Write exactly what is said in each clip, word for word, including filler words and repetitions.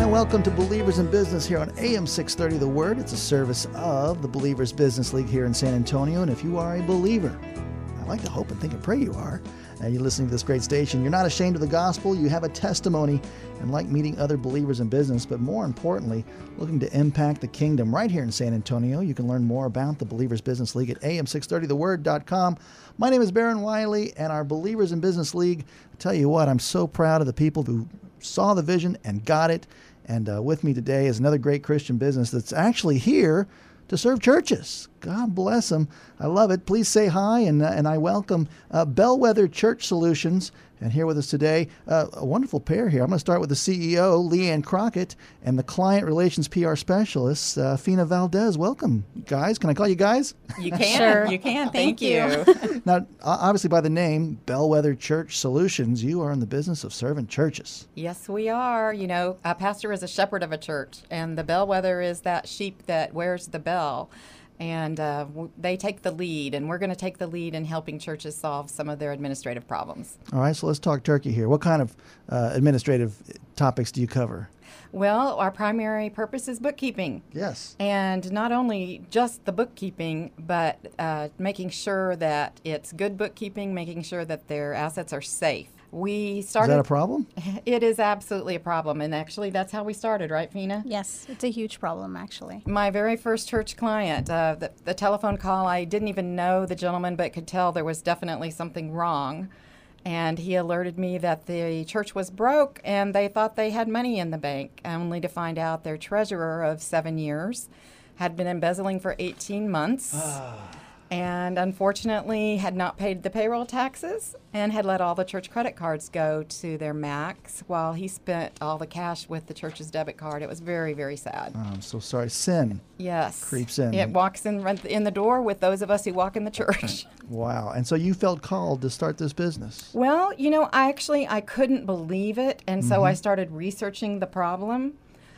and welcome to Believers in Business here on A M six thirty The Word. It's a service of the Believers Business League here in San Antonio, and if you are a believer, I like to hope and think and pray you are, and you're listening to this great station, you're not ashamed of the gospel, you have a testimony, and like meeting other believers in business, but more importantly, looking to impact the kingdom right here in San Antonio. You can learn more about the Believers Business League at A M six thirty the word dot com. My name is Baron Wiley, and our Believers in Business League, I tell you what, I'm so proud of the people who saw the vision and got it. And uh, with me today is another great Christian business that's actually here to serve churches. God bless them. I love it. Please say hi, and uh, and I welcome uh, Bellwether Church Solutions. And here with us today, uh, a wonderful pair here. I'm going to start with the C E O, Leanne Crockett, and the Client Relations P R Specialist, uh, Fina Valdez. Welcome, guys. Can I call you guys? You can. Sure. You can. Thank Thank, you. you. Now, obviously by the name, Bellwether Church Solutions, you are in the business of serving churches. Yes, we are. You know, a pastor is a shepherd of a church, and the bellwether is that sheep that wears the bell. And uh, w- they take the lead, and we're going to take the lead in helping churches solve some of their administrative problems. All right, so let's talk turkey here. What kind of uh, administrative topics do you cover? Well, our primary purpose is bookkeeping. Yes. And not only just the bookkeeping, but uh, making sure that it's good bookkeeping, making sure that their assets are safe. We started. Is that a problem? It is absolutely a problem, and actually that's how we started, right, Fina? Yes, it's a huge problem, actually. My very first church client, uh, the, the telephone call, I didn't even know the gentleman, but could tell there was definitely something wrong. And he alerted me that the church was broke, and they thought they had money in the bank, only to find out their treasurer of seven years had been embezzling for eighteen months. Ah. And unfortunately had not paid the payroll taxes and had let all the church credit cards go to their max while he spent all the cash with the church's debit card. It was very, very sad. Oh, I'm so sorry. Sin. Yes. Creeps in. It walks in in the door with those of us who walk in the church. Wow. And so you felt called to start this business. Well, you know, I actually, I couldn't believe it. And so Mm-hmm. I started researching the problem.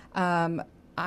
Um,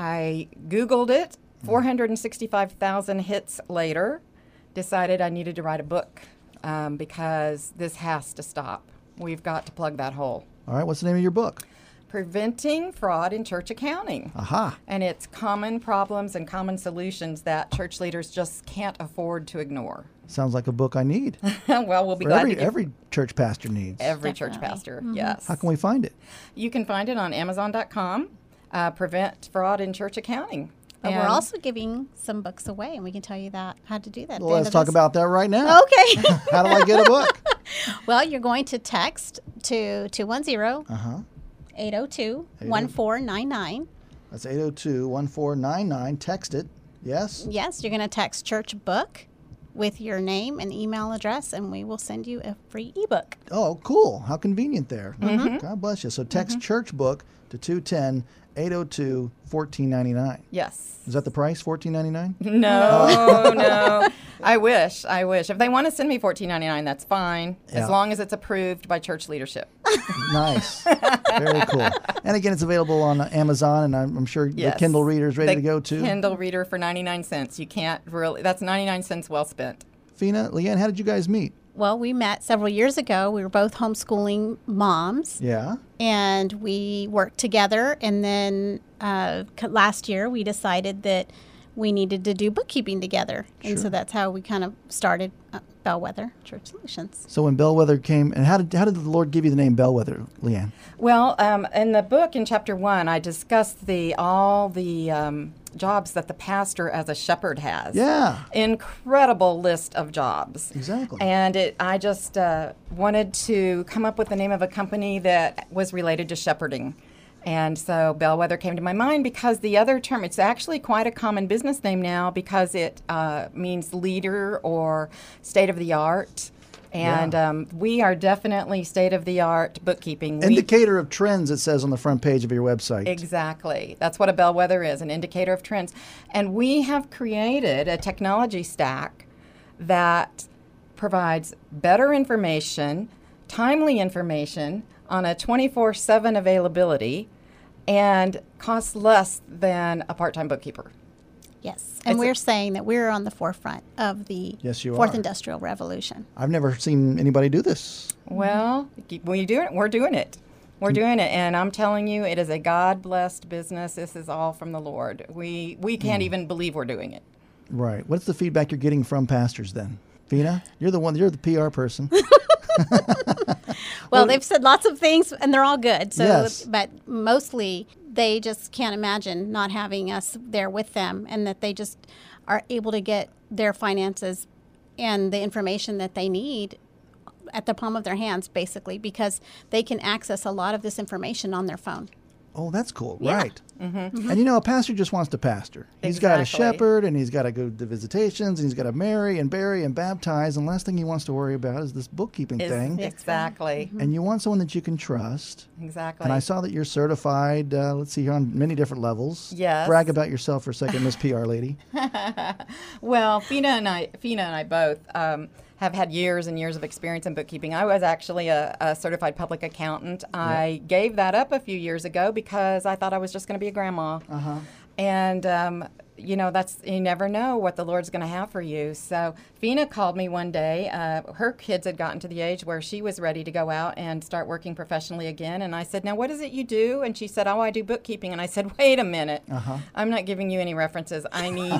I Googled it, four hundred sixty-five thousand hits later. Decided I needed to write a book um, because this has to stop. We've got to plug that hole. All right. What's the name of your book? Preventing Fraud in Church Accounting. Aha. And it's common problems and common solutions that church leaders just can't afford to ignore. Sounds like a book I need. Well, we'll be For glad every, to give every church pastor needs. every church Definitely. pastor. Mhm. Yes. How can we find it? You can find it on Amazon dot com. Uh, Prevent Fraud in Church Accounting. But we're And- also giving some books away, and we can tell you that how to do that. at the Well, end let's of talk this. about that right now. Okay. How do I get a book? Well, you're going to text to two one zero, Uh-huh. eight oh two, one four nine nine. That's eight oh two, one four nine nine. Text it. Yes? Yes, you're going to text church book with your name and email address, and we will send you a free ebook. Oh, cool. How convenient there. Mm-hmm. God bless you. So text church book to two one zero, eight oh two, one four nine nine. Yes. Is that the price, fourteen ninety-nine? No, no. I wish. I wish. If they want to send me fourteen ninety-nine, that's fine, Yeah. as long as it's approved by church leadership. Nice. Very cool. And again, it's available on Amazon, and I'm, I'm sure Yes. the Kindle reader is ready The to go too. Kindle reader for ninety-nine cents. You can't really. That's ninety-nine cents well spent. Fina, Leanne, how did you guys meet? Well, we met several years ago. We were both homeschooling moms, Yeah. and we worked together. And then uh, c- last year, we decided that we needed to do bookkeeping together. And Sure. so that's how we kind of started uh, Bellwether Church Solutions. So when Bellwether came, and how did how did the Lord give you the name Bellwether, Leanne? Well, um, in the book, in chapter one, I discussed the all the um, jobs that the pastor as a shepherd has. Yeah. Incredible list of jobs. Exactly. And it, I just uh, wanted to come up with the name of a company that was related to shepherding. And so Bellwether came to my mind because the other term, it's actually quite a common business name now because it uh, means leader or state of the art. And Yeah. um, we are definitely state of the art bookkeeping. We- Indicator of trends, it says on the front page of your website. Exactly. That's what a bellwether is, an indicator of trends. And we have created a technology stack that provides better information, timely information on a twenty-four seven availability and costs less than a part-time bookkeeper. Yes. And It's a- we're saying that we're on the forefront of the Yes, you Fourth are. Industrial Revolution. I've never seen anybody do this. Well, we do it. We're doing it. We're doing it, and I'm telling you, it is a God-blessed business. This is all from the Lord. We we can't mm. even believe we're doing it. Right. What's the feedback you're getting from pastors then? Fina, you're the one, you're the P R person. well, well, they've said lots of things, and they're all good. So, yes. But mostly, they just can't imagine not having us there with them, and that they just are able to get their finances and the information that they need at the palm of their hands, basically, because they can access a lot of this information on their phone. Oh, that's cool. Yeah. Right. Mm-hmm. Mm-hmm. And you know, a pastor just wants to pastor. He's exactly. got to shepherd, and he's got to go to visitations, and he's got to marry and bury and baptize. And the last thing he wants to worry about is this bookkeeping is, thing. Exactly. Mm-hmm. And you want someone that you can trust. Exactly. And I saw that you're certified, uh, let's see, on many different levels. Yes. Brag about yourself for a second, Miss P R lady. Well, Fina and I, Fina and I both um, have had years and years of experience in bookkeeping. I was actually a, a certified public accountant. I yep. gave that up a few years ago because I thought I was just going to be a grandma. Uh-huh. And, um, you know, that's, you never know what the Lord's going to have for you. So Fina called me one day. Uh, her kids had gotten to the age where she was ready to go out and start working professionally again. And I said, now, what is it you do? And she said, oh, I do bookkeeping. And I said, wait a minute. Uh-huh. I'm not giving you any references. I need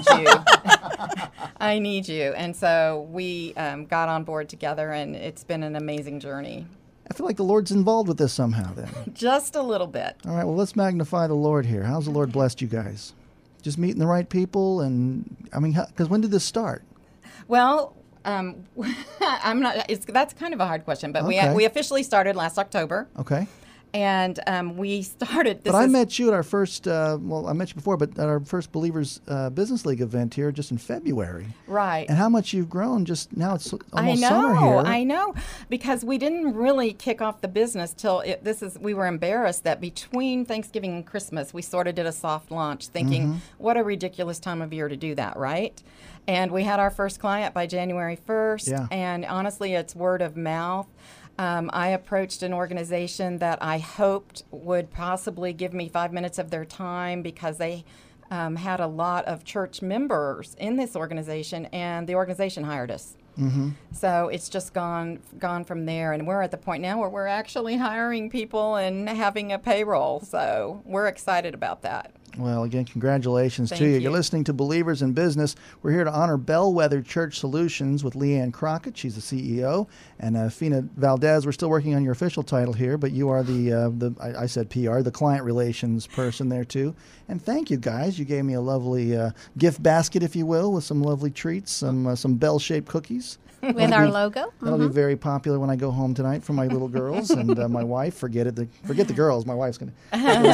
you. I need you. And so we um, got on board together, and it's been an amazing journey. I feel like the Lord's involved with this somehow then. Just a little bit. All right, well, let's magnify the Lord here. How's the Lord blessed you guys? Just meeting the right people, and, I mean, because when did this start? Well, um, I'm not, it's, that's kind of a hard question, but okay. we we officially started last October. Okay. And um, we started. This but I is, met you at our first, uh, well, I met you before, but at our first Believers uh, Business League event here just in February. Right. And how much you've grown just now. It's almost I know, summer here. I know. Because we didn't really kick off the business till it, this is, we were embarrassed that between Thanksgiving and Christmas, we sort of did a soft launch thinking, mm-hmm. what a ridiculous time of year to do that, right? And we had our first client by January first. Yeah. And honestly, it's word of mouth. Um, I approached an organization that I hoped would possibly give me five minutes of their time because they um, had a lot of church members in this organization, and the organization hired us. Mm-hmm. So it's just gone gone from there, and we're at the point now where we're actually hiring people and having a payroll. So we're excited about that. Well, again, congratulations Thank to you. you. You're listening to Believers in Business. We're here to honor Bellwether Church Solutions with Leanne Crockett. She's the C E O. And uh, Fina Valdez, we're still working on your official title here, but you are the, uh, the I, I said P R, the client relations person there too. And thank you, guys. You gave me a lovely uh, gift basket, if you will, with some lovely treats, some, uh, some bell-shaped cookies. With that'll our be, logo. That'll mm-hmm. be very popular when I go home tonight for my little girls and uh, my wife. Forget it. The, forget the girls. My wife's going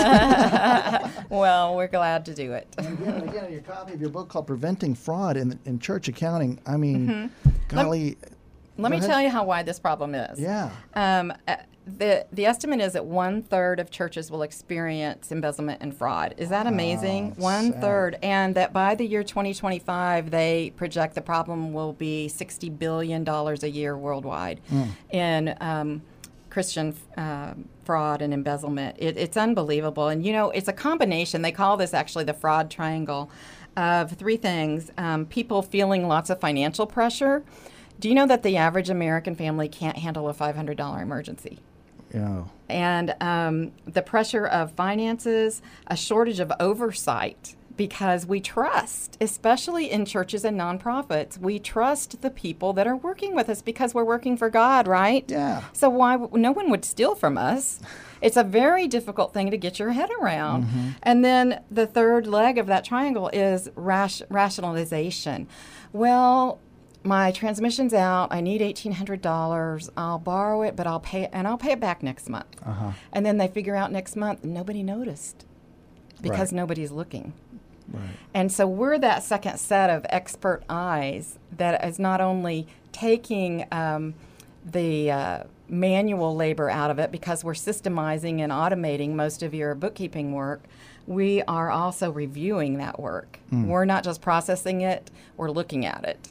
to. Well, we're glad to do it. And again, and again, your copy of your book called Preventing Fraud in, in Church Accounting. I mean, mm-hmm. golly. Let, let me ahead. tell you how wide this problem is. Yeah. Um, uh, the the estimate is that one third of churches will experience embezzlement and fraud. Is that amazing? Oh, one sad. third, and that by the year twenty twenty-five, they project the problem will be sixty billion dollars a year worldwide mm. in um, Christian uh, fraud and embezzlement. It, it's unbelievable, and you know, it's a combination. They call this actually the fraud triangle of three things: um, people feeling lots of financial pressure. Do you know that the average American family can't handle a five hundred dollars emergency? Yeah. And um, the pressure of finances, a shortage of oversight, because we trust, especially in churches and nonprofits, we trust the people that are working with us because we're working for God, right? Yeah. So why no one would steal from us? It's a very difficult thing to get your head around. Mm-hmm. And then the third leg of that triangle is rash- rationalization. Well, my transmission's out. I need eighteen hundred dollars. I'll borrow it, but I'll pay it, and I'll pay it back next month. Uh-huh. And then they figure out next month nobody noticed because right. nobody's looking. Right. And so we're that second set of expert eyes that is not only taking um, the uh, manual labor out of it because we're systemizing and automating most of your bookkeeping work. We are also reviewing that work. Mm. We're not just processing it, we're looking at it.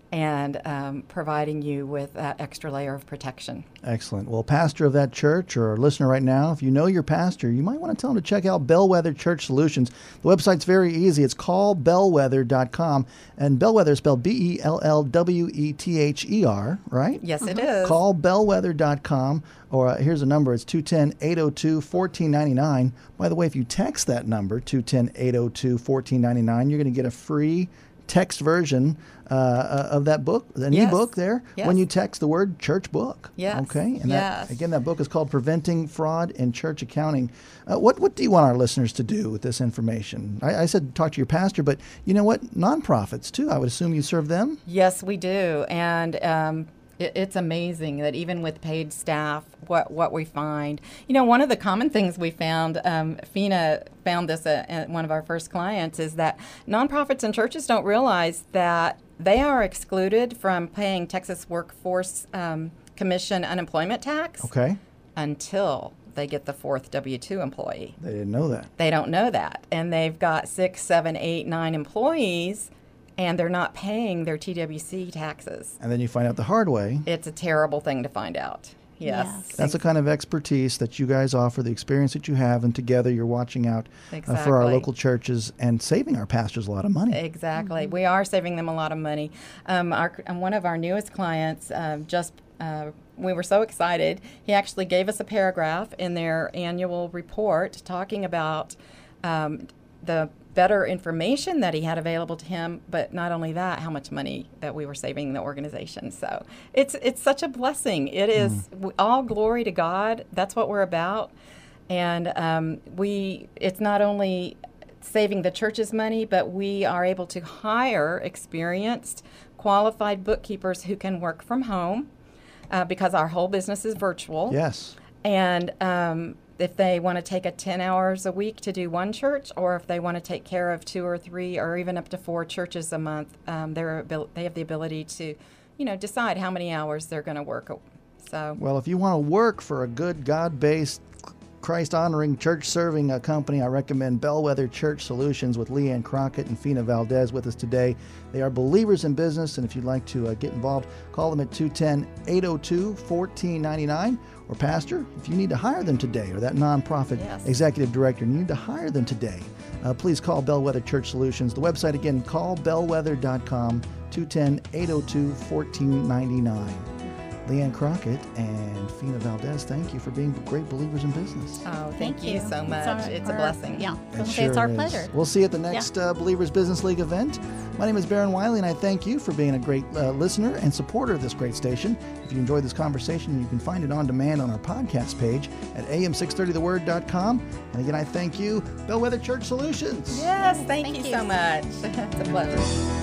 and um, providing you with that extra layer of protection. Excellent. Well, pastor of that church or listener right now, if you know your pastor, you might want to tell him to check out Bellwether Church Solutions. The website's very easy. It's call bellwether dot com. And Bellwether is spelled B E L L W E T H E R, right? Yes, it is. Call bellwether dot com, or uh, here's a number. It's two one zero, eight zero two, one four nine nine. By the way, if you text that number, two one zero, eight zero two, one four nine nine, you're going to get a free text version uh, of that book, an Yes. e-book there, Yes. when you text the word church book. Yes. Okay. And that, Yes. again, that book is called Preventing Fraud in Church Accounting. Uh, what what do you want our listeners to do with this information? I, I said talk to your pastor, but you know what? Nonprofits too. I would assume you serve them. Yes, we do. And um, it, it's amazing that even with paid staff, what, what we find. You know, one of the common things we found, um, FINA found this at, at one of our first clients, is that nonprofits and churches don't realize that they are excluded from paying Texas Workforce um, Commission unemployment tax Okay. until they get the fourth W two employee. They didn't know that. They don't know that. And they've got six, seven, eight, nine employees, and they're not paying their T W C taxes. And then you find out the hard way. It's a terrible thing to find out. Yes. Yes. That's the kind of expertise that you guys offer, the experience that you have, and together you're watching out uh, for our Exactly. local churches and saving our pastors a lot of money. Exactly. We are saving them a lot of money. Um, our, and one of our newest clients um, just, uh, we were so excited. He actually gave us a paragraph in their annual report talking about um, the better information that he had available to him, but not only that, how much money that we were saving the organization. So it's it's such a blessing. It is w all glory to God. That's what we're about. And um, we it's not only saving the church's money, but we are able to hire experienced, qualified bookkeepers who can work from home uh, because our whole business is virtual. Yes. And um, if they want to take a ten hours a week to do one church, or if they want to take care of two or three or even up to four churches a month, um, they're abil- they have the ability to, you know, decide how many hours they're going to work. So Well, if you want to work for a good God-based, Christ-honoring, church-serving uh, company, I recommend Bellwether Church Solutions with Leanne Crockett and Fina Valdez with us today. They are believers in business, and if you'd like to uh, get involved, call them at two one zero, eight zero two, one four nine nine. Or, Pastor, if you need to hire them today, or that nonprofit Yes. executive director, you need to hire them today, uh, please call Bellwether Church Solutions. The website, again, call bellwether dot com, two one zero, eight zero two, one four nine nine. Leanne Crockett and Fina Valdez, thank you for being great believers in business. oh, thank, you so much. It's, our- a blessing. Yeah, It I was say it's our sure is. pleasure. We'll see you at the next uh, Believers Business League event. My name is Baron Wiley, and I thank you for being a great uh, listener and supporter of this great station. If you enjoyed this conversation, you can find it on demand on our podcast page at a m six thirty the word dot com. And again, I thank you, Bellwether Church Solutions. Yes, thank, Thank you you. so much. It's a pleasure.